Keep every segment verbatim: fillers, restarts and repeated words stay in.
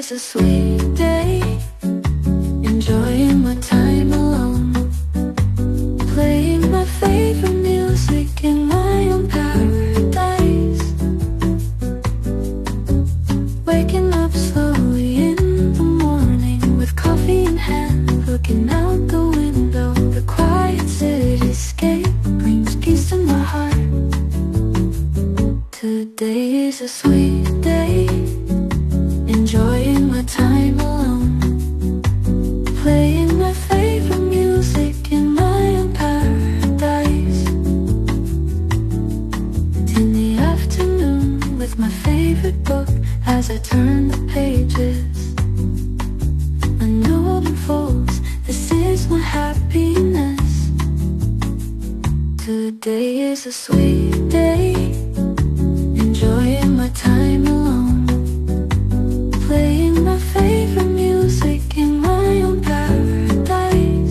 is a sweet day, enjoying my time alone, playing my favorite music in my own paradise, waking up slowly in the morning with coffee in hand, looking out the window. The quiet cityscape brings peace to my heart. Today is a sweet day, enjoying my time alone, playing my favorite music in my own paradise, in the afternoon with my favorite book. As I turn the pages, a new world unfolds. This is my happiness. Today is a sweet day, enjoying my time alone, playing my favorite music in my own paradise,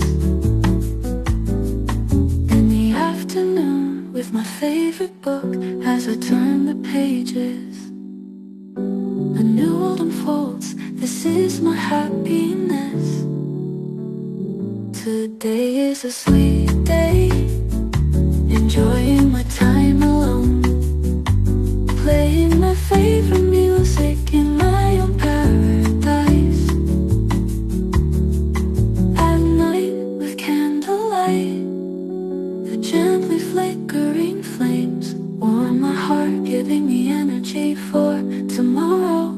in the afternoon with my favorite book. As I turn the pages, a new world unfolds. This is my happiness. Today is a sweet day, enjoying my time alone, playing my favorite music in my own paradise, at night with candlelight, the gently flickering flames warm my heart, giving me energy for tomorrow.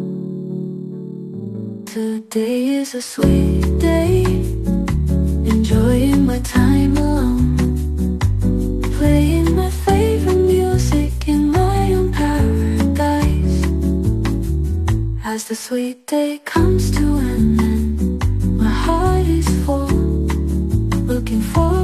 Today is a sweet day, enjoying my time alone, playing my favorite music in my own paradise. As the sweet day comes to an end, my heart is full, looking forward